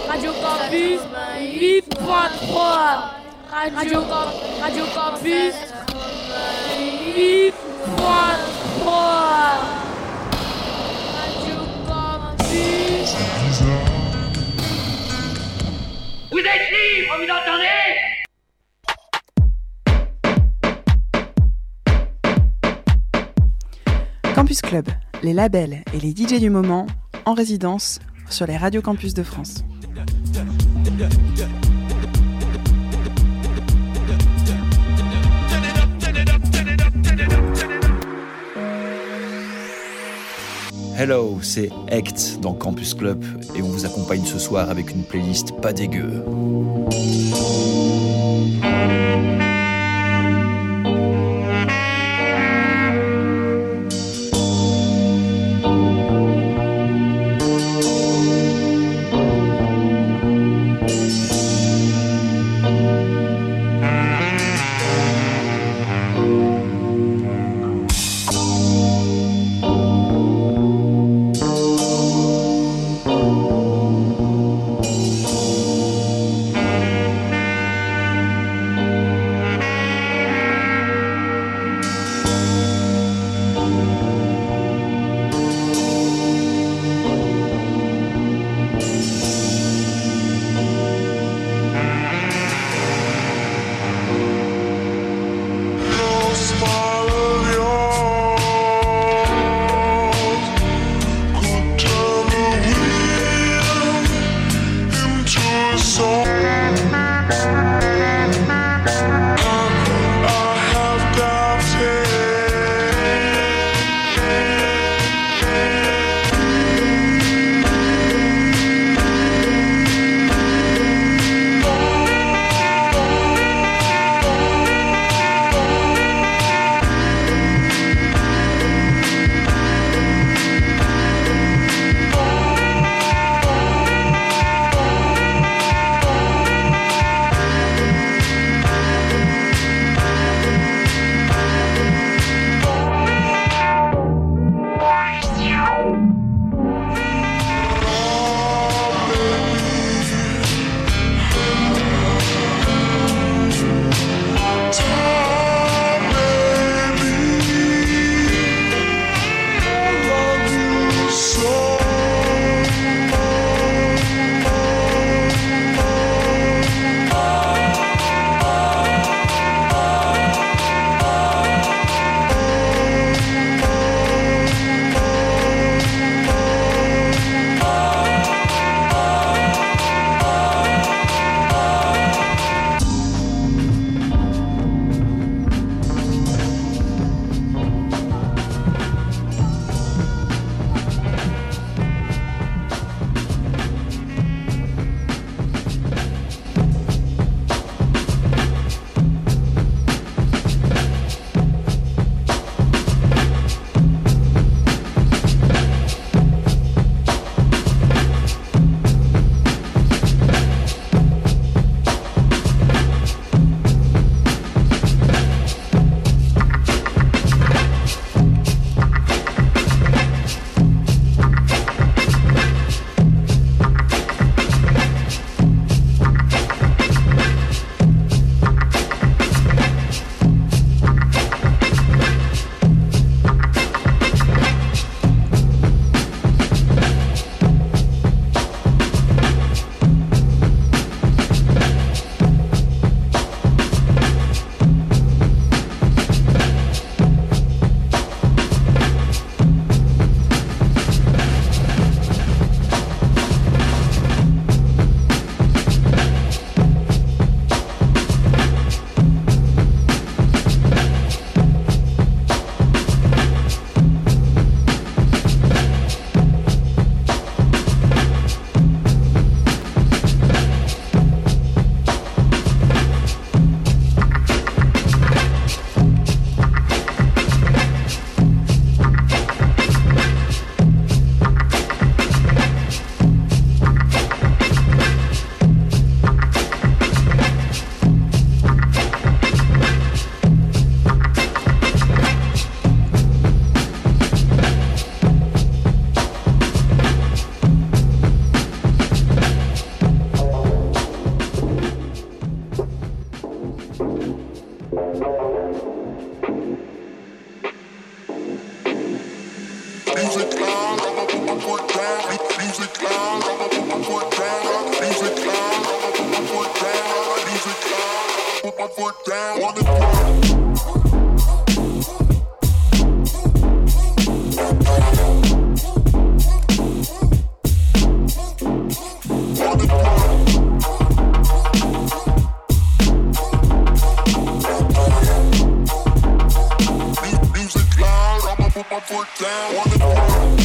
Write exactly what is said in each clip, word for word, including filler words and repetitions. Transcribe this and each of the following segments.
Radio Campus huit point trois. Radio, Radio Campus huit point trois. Radio Campus. Vous êtes libre, vous entendez? Campus Club, les labels et les D J du moment en résidence sur les radios campus de France. Hello, c'est Ect dans Campus Club et on vous accompagne ce soir avec une playlist pas dégueu. my foot down on the ground. Music loud, I'ma put my foot down on the ground.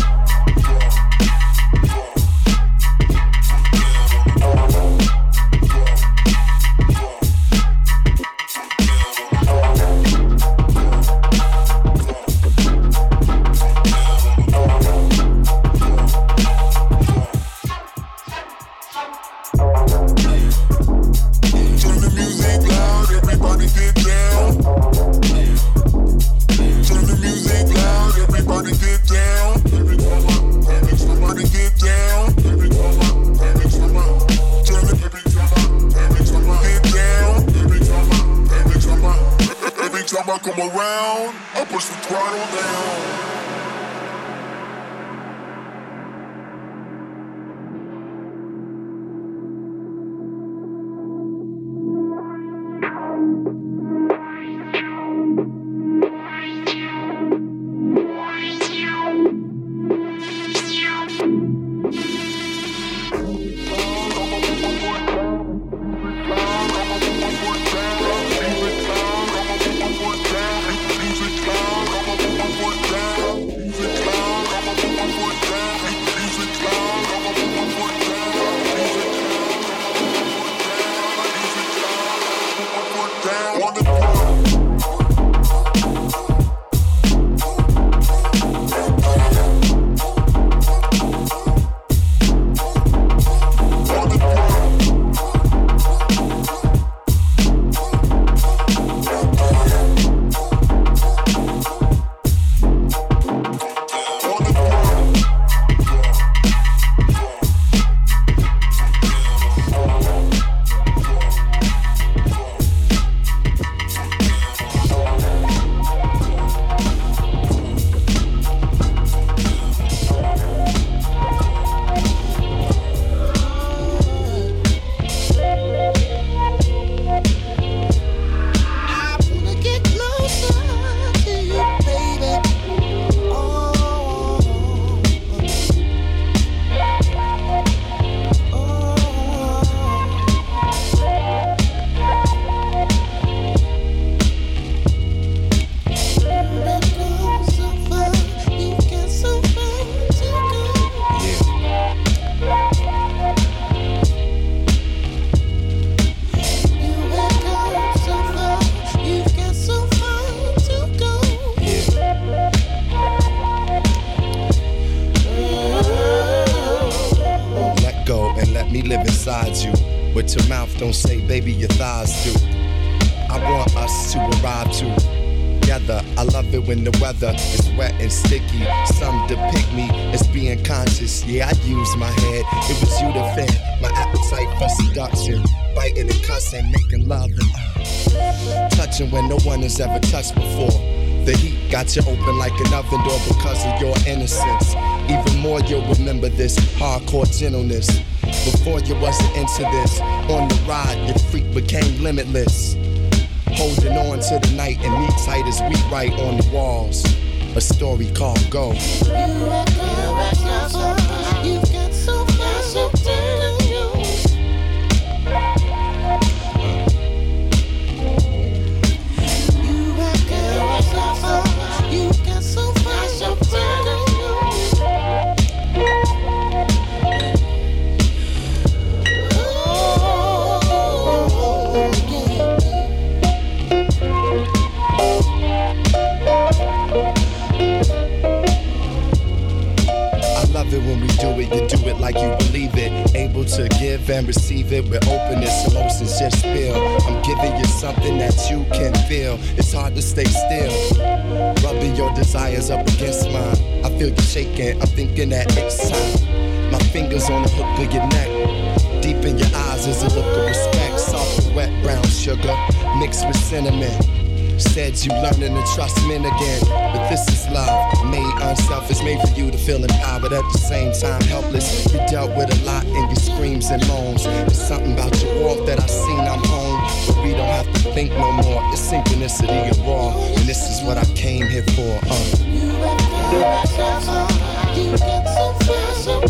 Come around, I push the throttle down. But your mouth don't say, baby, your thighs do. I want us to arrive together. I love it when the weather is wet and sticky. Some depict me as being conscious. Yeah, I use my head. It was you that fed my appetite for seduction. Biting and cussing, making love and uh, touching when no one has ever touched before. The heat got you open like an oven door because of your innocence. Even more, you'll remember this hardcore gentleness. Before you wasn't into this, on the ride, your freak became limitless. Holding on to the night and me tight as we write on the walls. A story called Go. You are good, you got so fast, so down you. You are good, you got so fast, so down you. When we do it, you do it like you believe it. Able to give and receive it with openness, emotions just spill. I'm giving you something that you can feel. It's hard to stay still. Rubbing your desires up against mine. I feel you shaking, I'm thinking that it's time. My fingers on the hook of your neck. Deep in your eyes is a look of respect. Soft and wet brown sugar mixed with cinnamon. Said you learning to trust men again, but this is love, made unselfish, made for you to feel empowered at the same time helpless. You dealt with a lot in your screams and moans. There's something about your walk that I seen I'm home, but read don't have to think no more. It's synchronicity of raw, and this is what I came here for. Uh. You have you get so far, so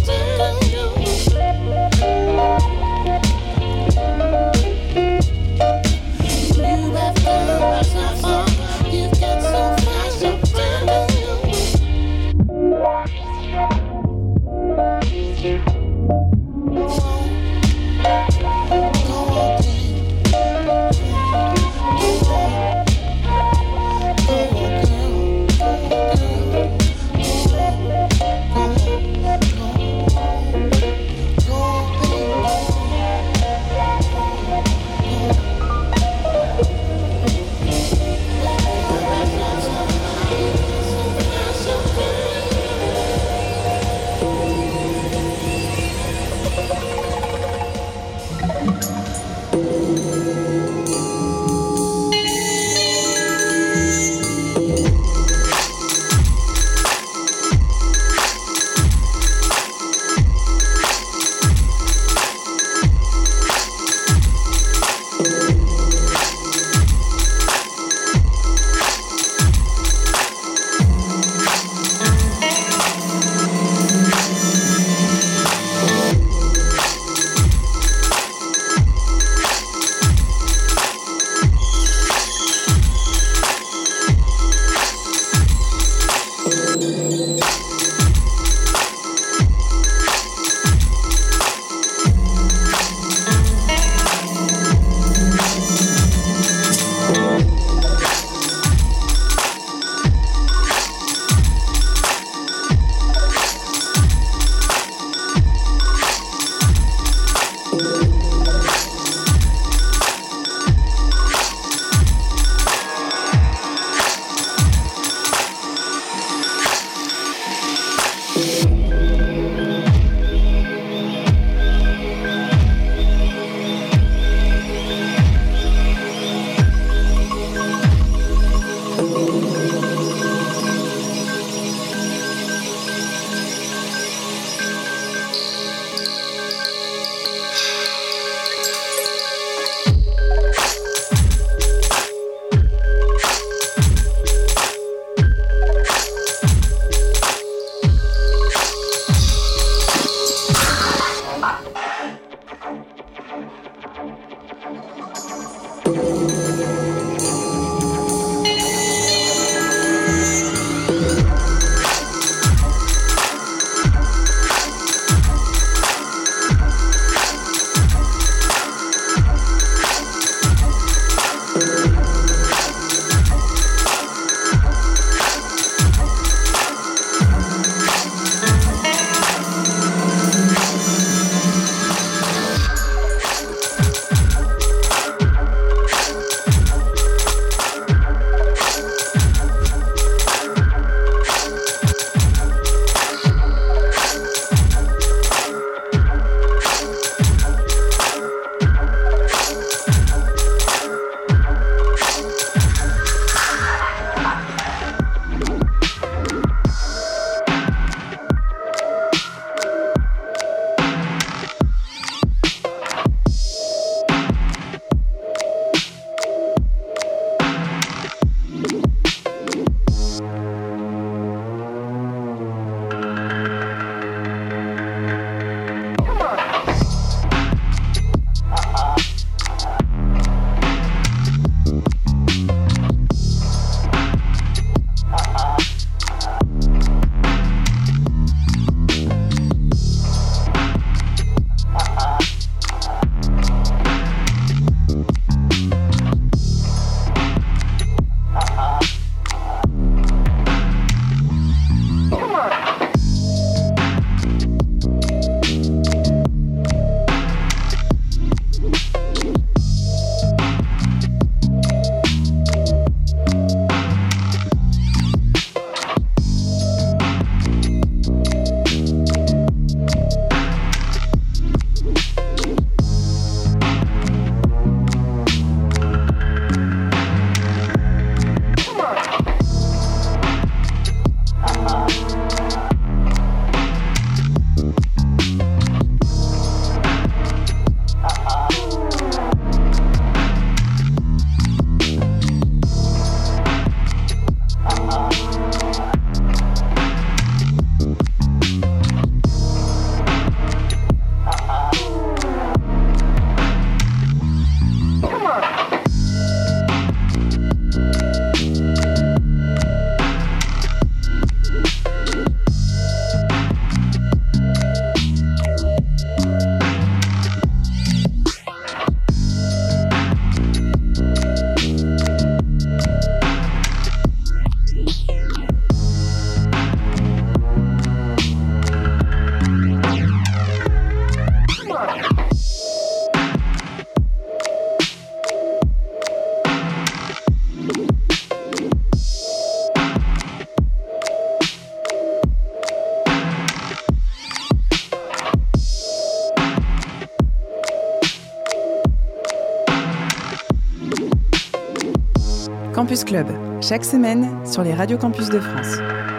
Campus Club, chaque semaine sur les radios campus de France.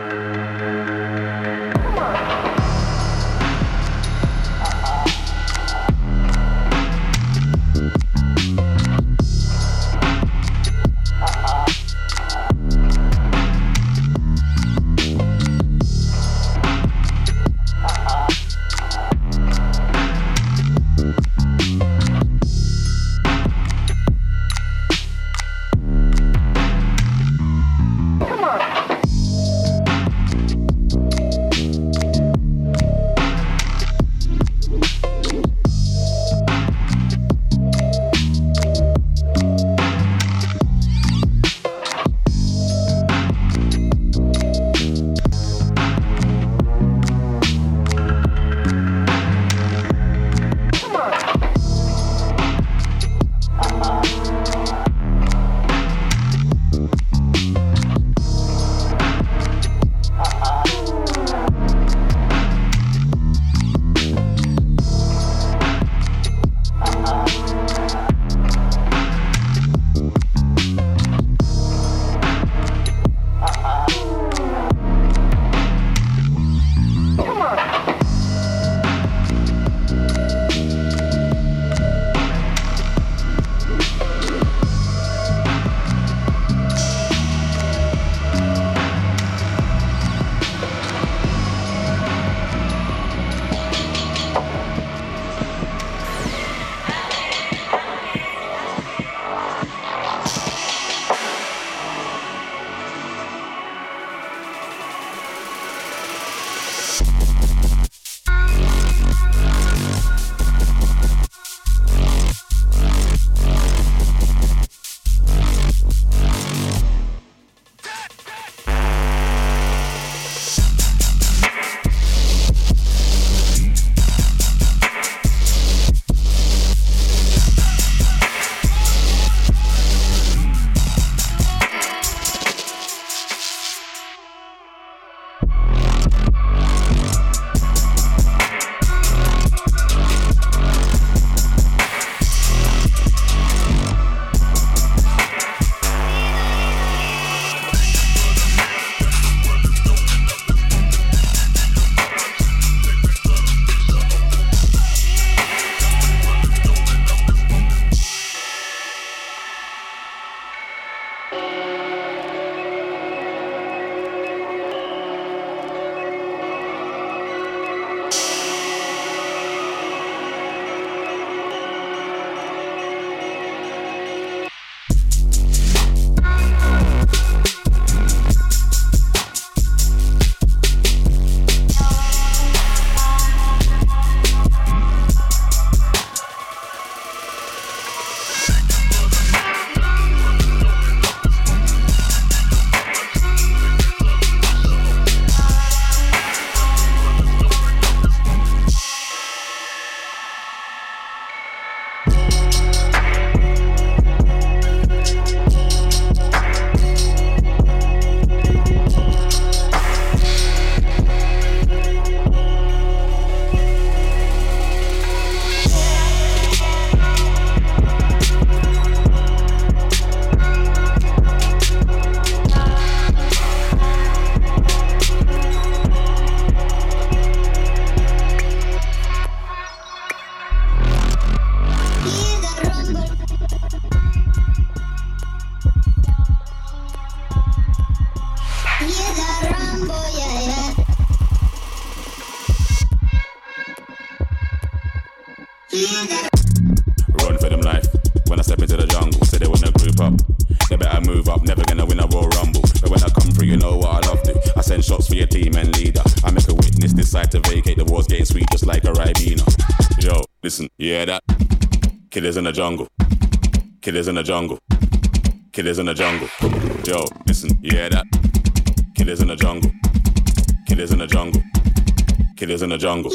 Run for them life. When I step into the jungle, say they wanna group up. They better move up, never gonna win a Royal Rumble. But when I come through, you know what I love to. I send shots for your team and leader. I make a witness decide to vacate. The war's getting sweet just like a Ribena. Yo, listen, you hear that? Killers in the jungle. Killers in the jungle. Killers in the jungle. Yo, listen, you hear that? Killers in the jungle. Killers in the jungle. Killers in the jungle.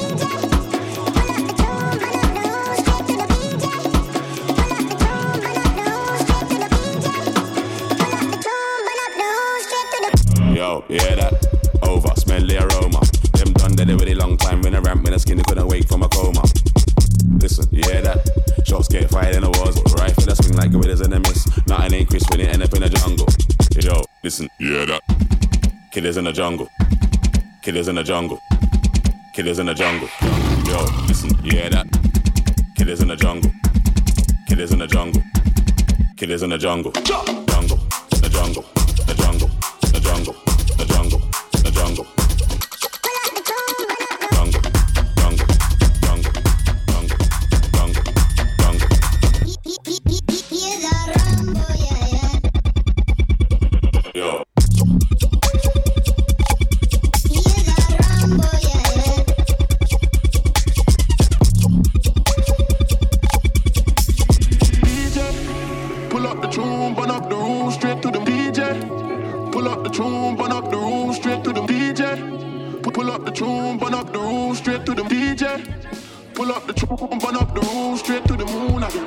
Thank you. Killers in the jungle. Killers in the jungle. Killers in the jungle. Yo, listen, you hear that? Killers in the jungle. Killers in the jungle. Killers in the jungle. Jungle. The jungle. The jungle. The jungle. The jungle. The jungle. Jungle. Jungle. Jungle. Jungle. Jungle. Jungle. Yo. Pull up the tune, burn up the room, straight to the D J. Pull up the tune, burn up the room, straight to the D J. Pull up the tune, burn up the room, straight to the D J. Pull up the tune, burn up the room, straight to the moon again.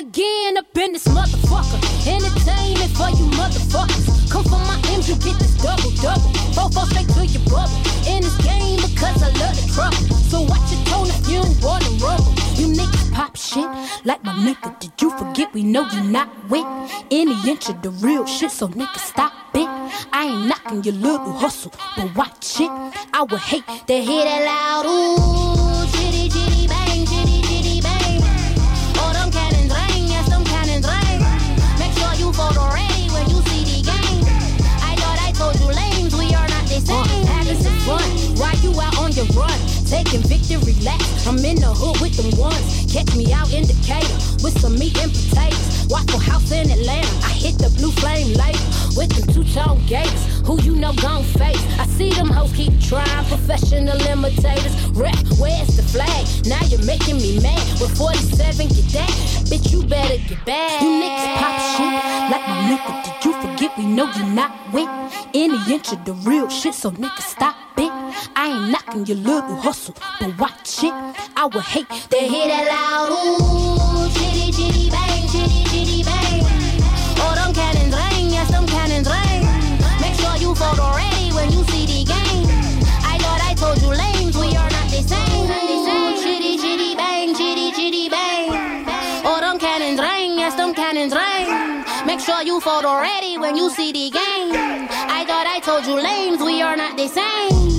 again up in this motherfucker. Entertainment for you motherfuckers. Come for my M's, you get this double double. Four four straight to your bubble. In this game because I love the trouble. So watch your tone if you don't wanna rumble. You niggas pop shit like my nigga. Did you forget we know you not with any inch of the real shit? So nigga stop it. I ain't knocking your little hustle, but watch it. I would hate to hear that loud ooh, chitty chitty bang, chitty chitty bang. Oh, them cannons ring, yes, them cannons ring. Make sure you photo ready when you see the game. I thought I told you lames, we are not the same. Uh, having some fun, while you out on your run, taking victory laps. I'm in the hood with them ones. Catch me out in Decatur with some meat and potatoes. Waffle House in Atlanta. I hit the blue flame later with them two-tone gators. Who you know gon' face? I see them hoes keep trying. Professional imitators. Rep, where's the flag? Now you're making me mad. With forty-seven, get that. Bitch, you better get back. You niggas pop shit like my nigga. Did you forget we know you not with any inch of the real shit? So nigga stop it. I ain't knocking your little hustle, but watch it. I would hate to hear that loud ooh, chitty chitty bang, chitty chitty bang. Oh, them cannons ring, yes, them cannons ring. Make sure you photo ready when you see the game. I thought I told you lames, we are not the same. Ooh, chitty chitty bang, chitty chitty bang. Oh, them cannons ring, yes, them cannons ring. Make sure you photo ready when you see the game. I thought I told you lames, we are not the same.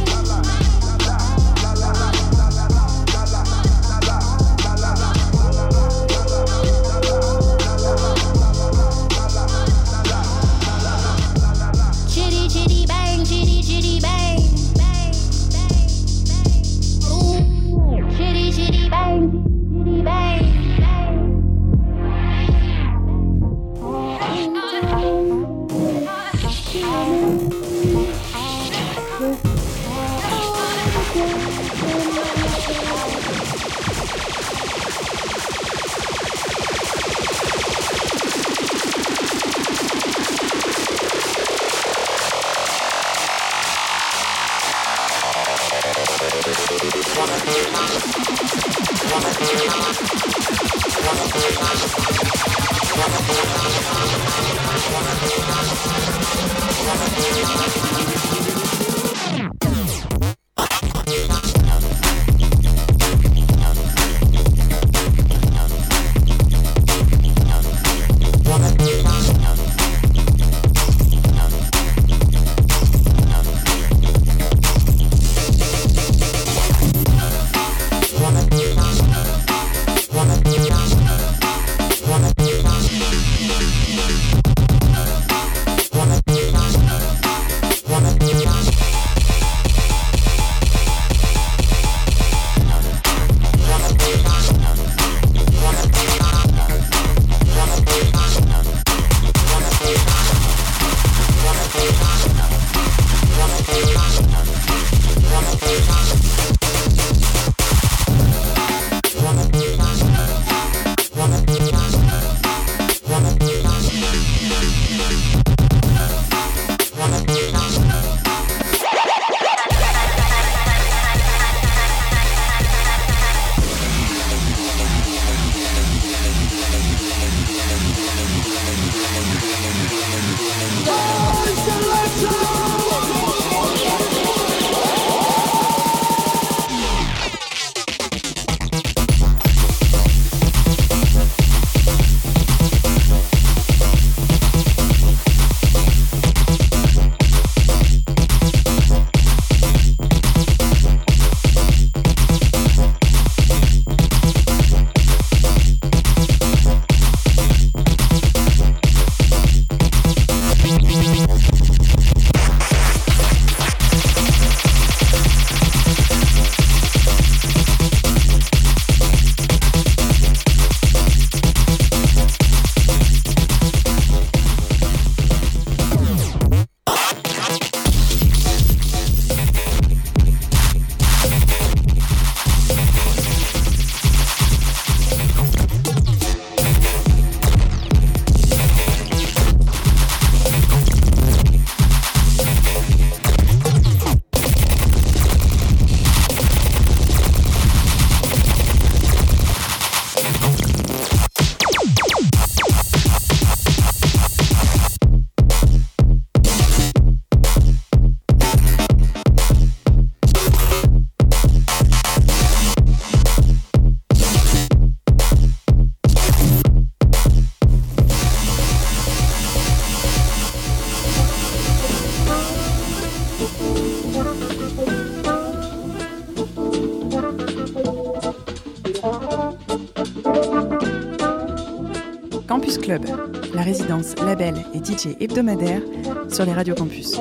Chitty chitty bang, chitty chitty bang. Ooh, chitty chitty bang, chitty bang. Club, la résidence label et D J hebdomadaire sur les radios campus.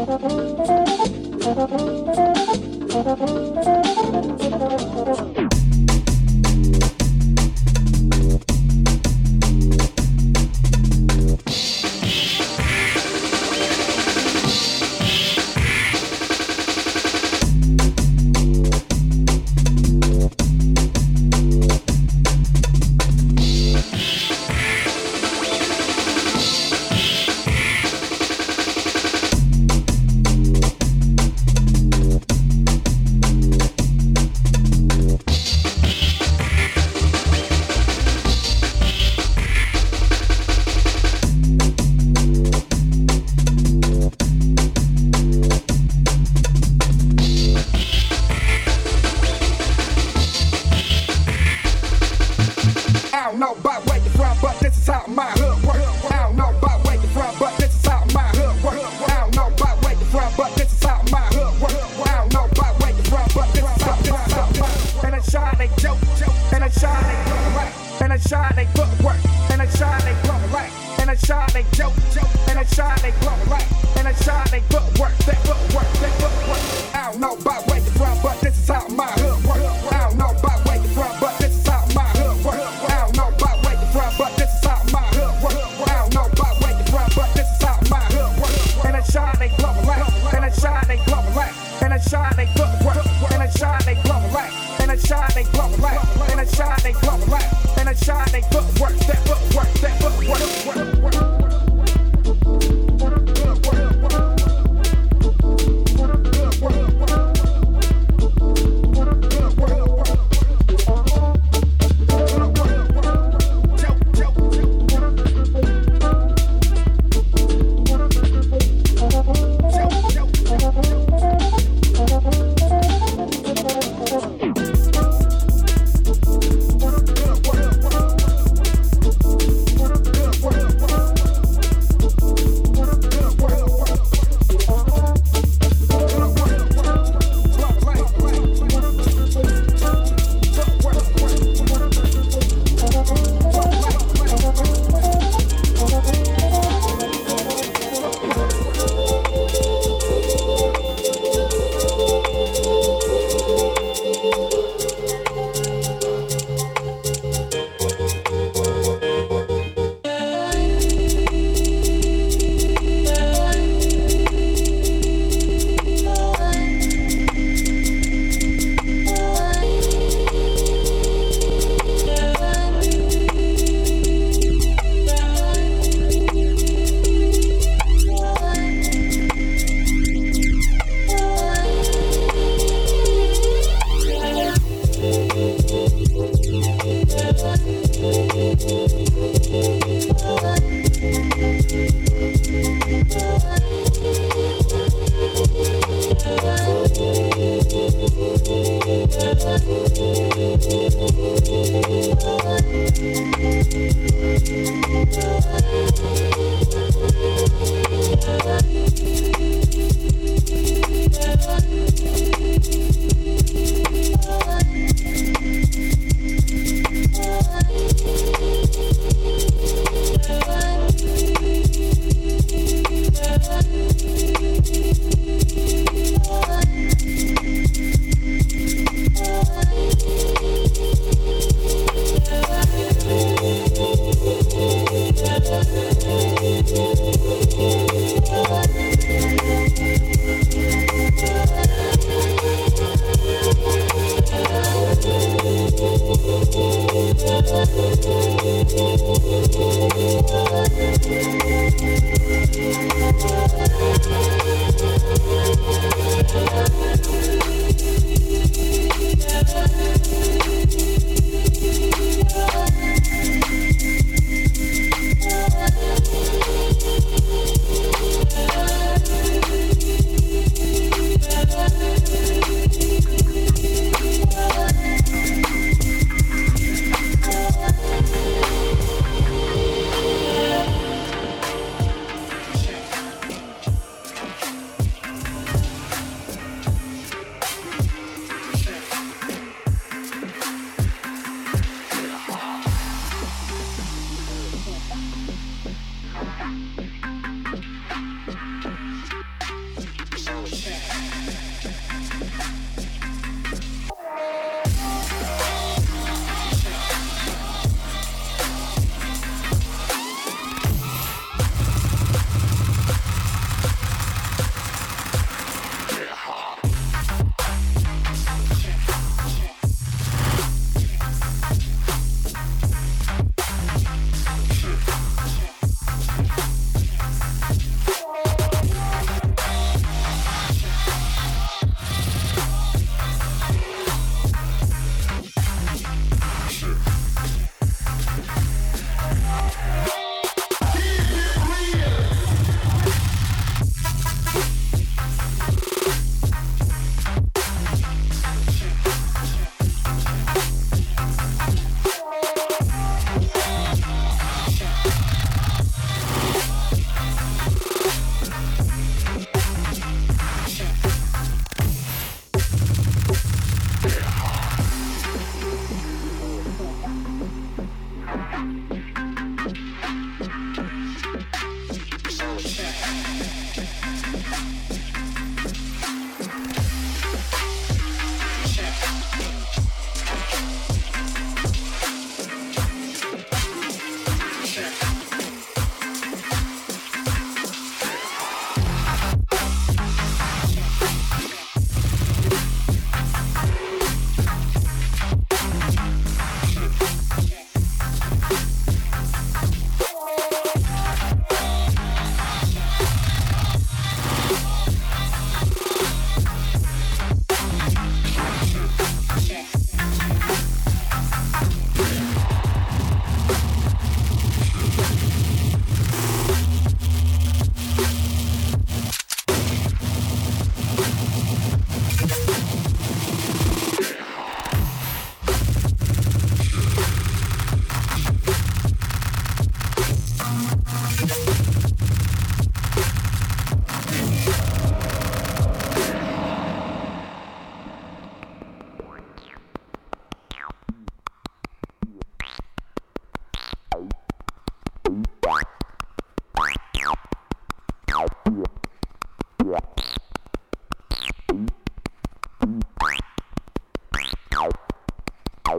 Bye.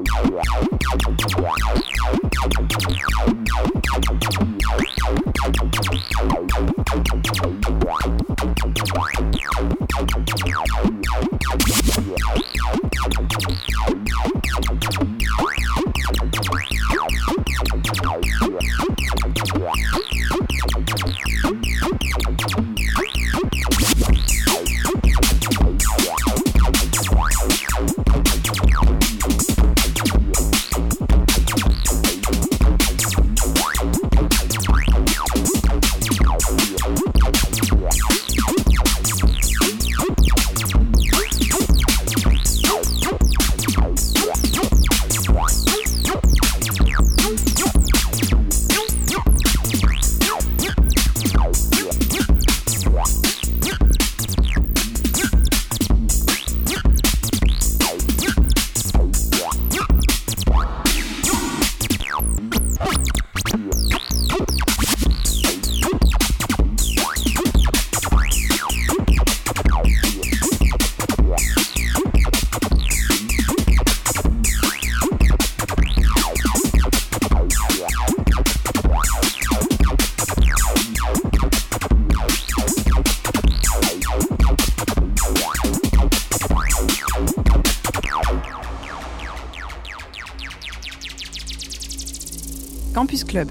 Campus Club.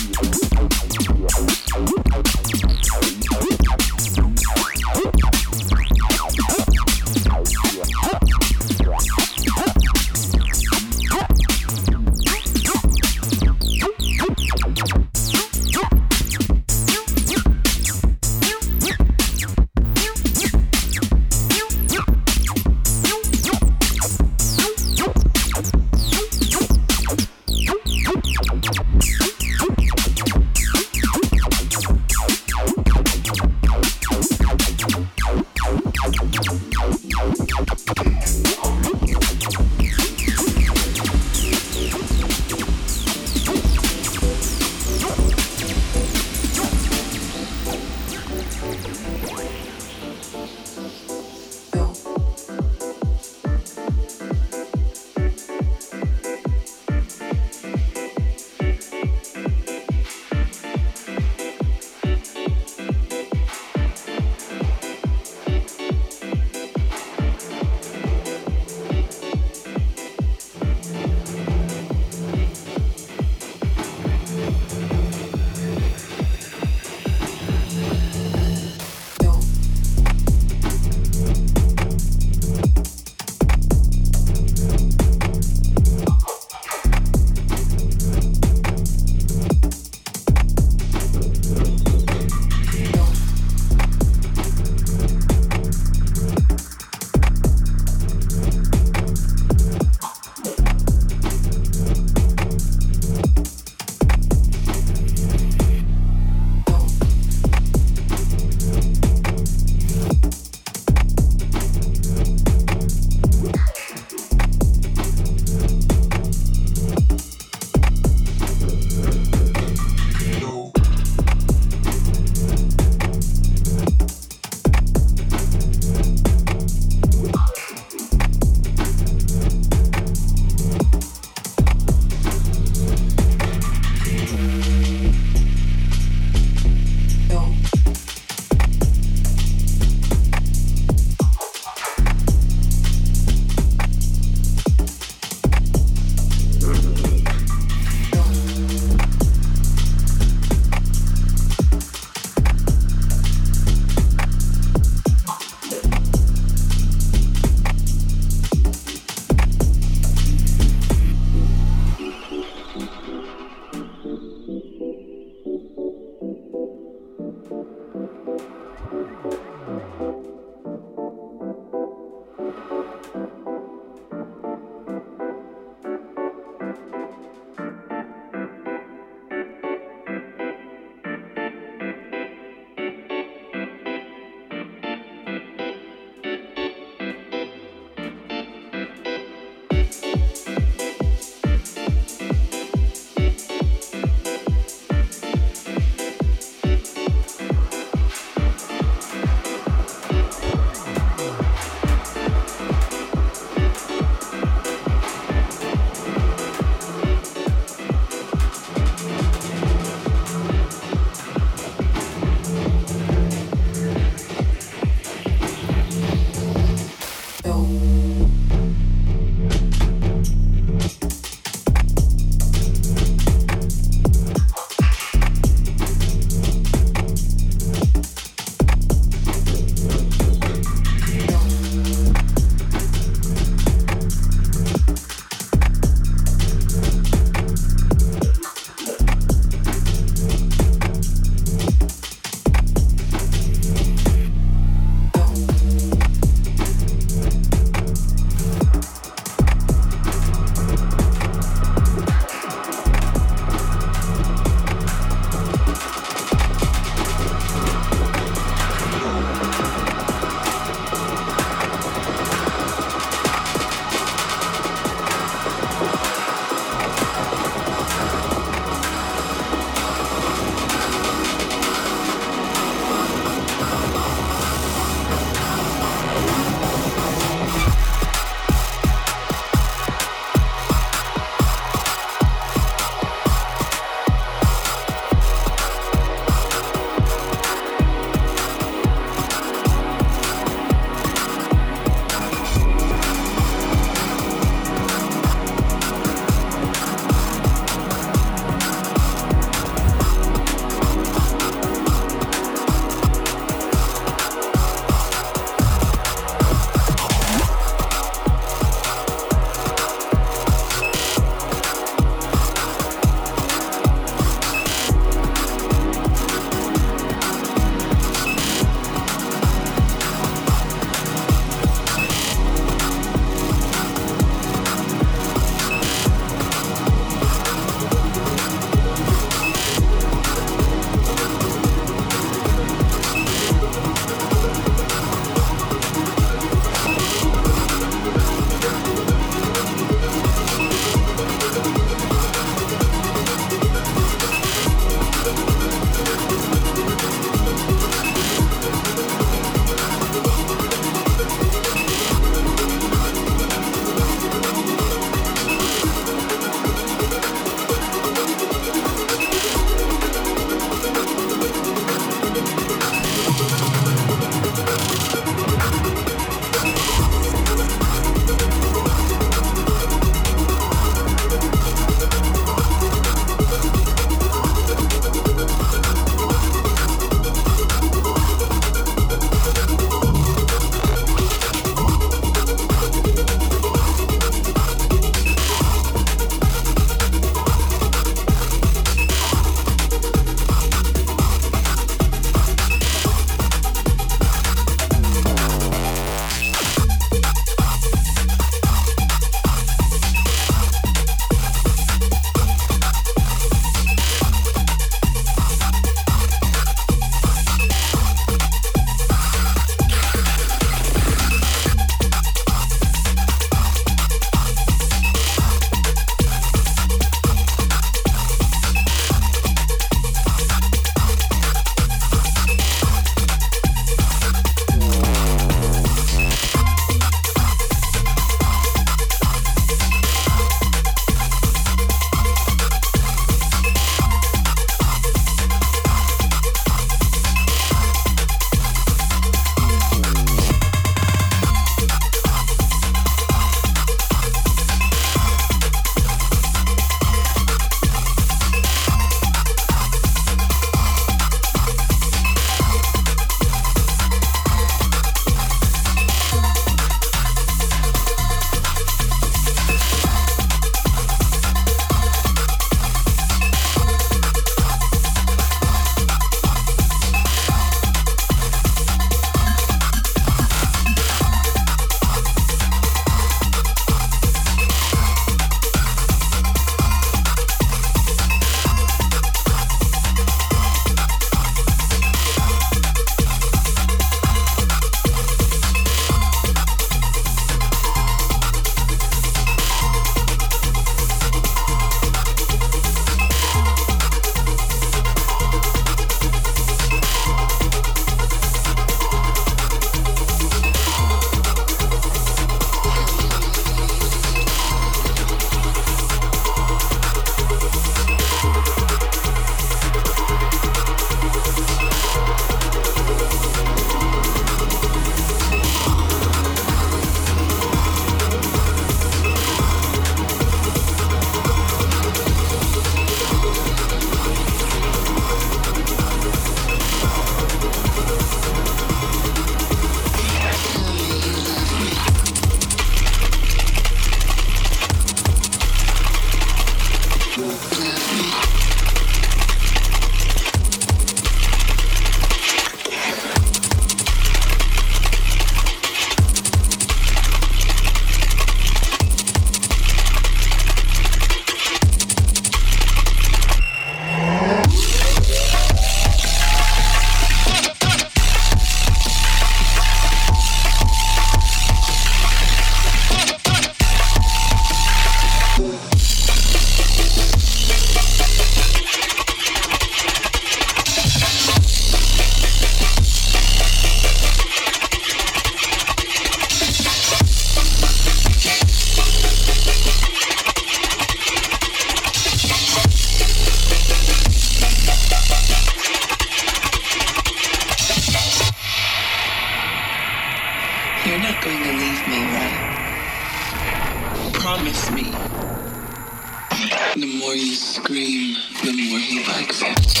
You're not going to leave me, right? Promise me. The more you scream, the more he likes it.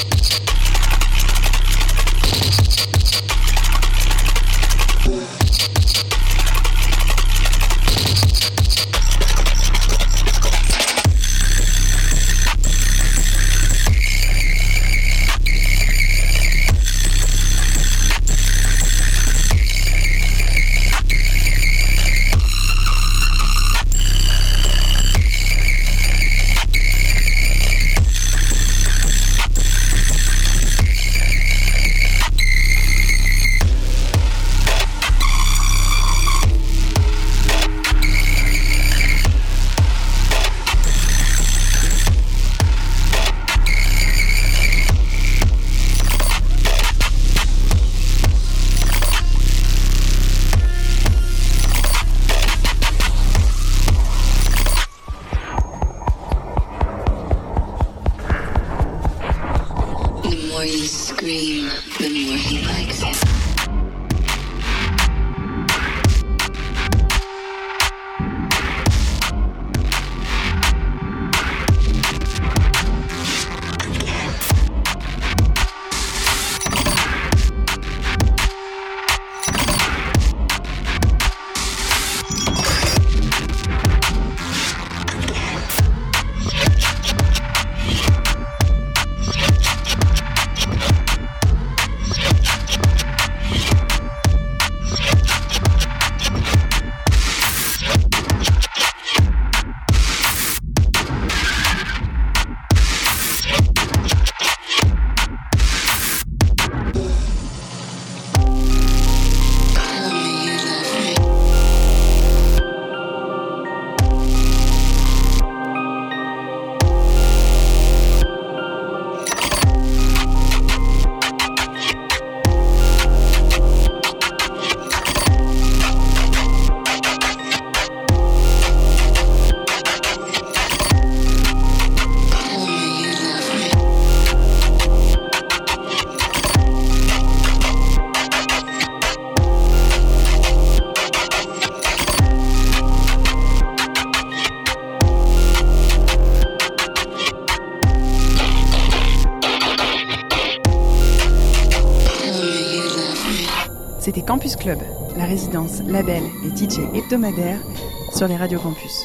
C'était Campus Club, la résidence, label et D J hebdomadaire sur les radios campus.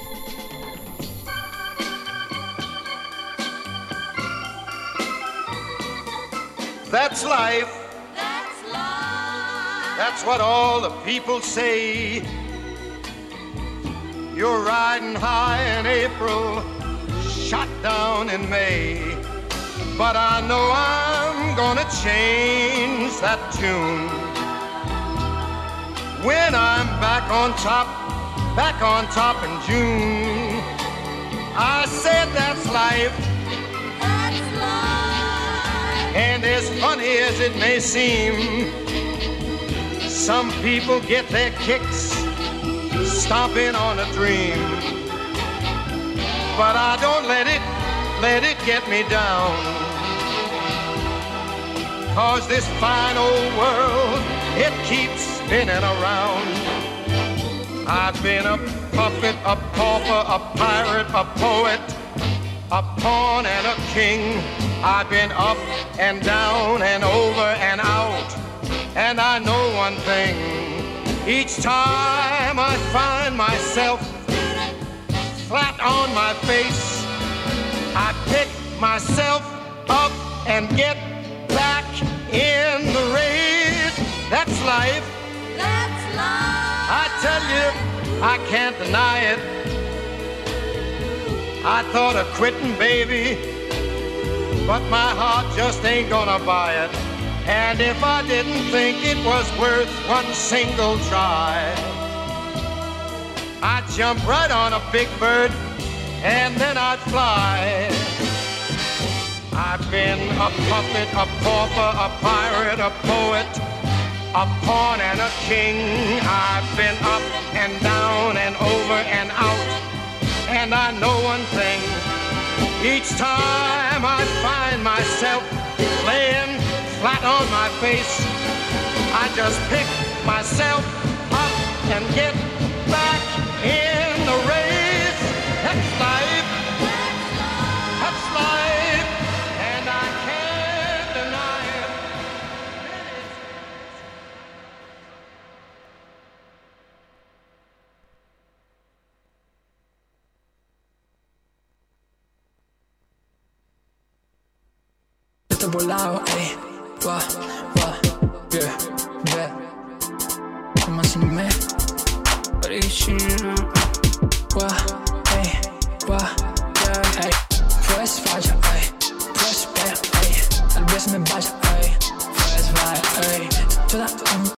That's life. That's life. That's what all the people say. You're riding high in April, shot down in May. But I know I'm gonna change that tune. When I'm back on top, back on top in June, I said that's life. That's life. And as funny as it may seem, some people get their kicks stomping on a dream. But I don't let it, let it get me down. 'Cause this fine old world, it keeps spinning around. I've been a puppet, a pauper, a pirate, a poet, a pawn and a king. I've been up and down and over and out. And I know one thing, each time I find myself flat on my face, I pick myself up and get back in the race. That's life. That's life. I tell you, I can't deny it. I thought of quitting, baby, but my heart just ain't gonna buy it. And if I didn't think it was worth one single try, I'd jump right on a big bird and then I'd fly. I've been a puppet, a pauper, a pirate, a poet, a pawn and a king. I've been up and down and over and out. And I know one thing, each time I find myself laying flat on my face, I just pick myself up can get back in the race. That's life. That's life. And I can't deny it. Estoy volado, ey, va, va, yeah, yeah. Come on, sing me. Wa, ey, wa, yeah, ey. Pues vaya, ey, pues vaya, ey. Tal vez me vaya, ey, pues vaya, ey. Toda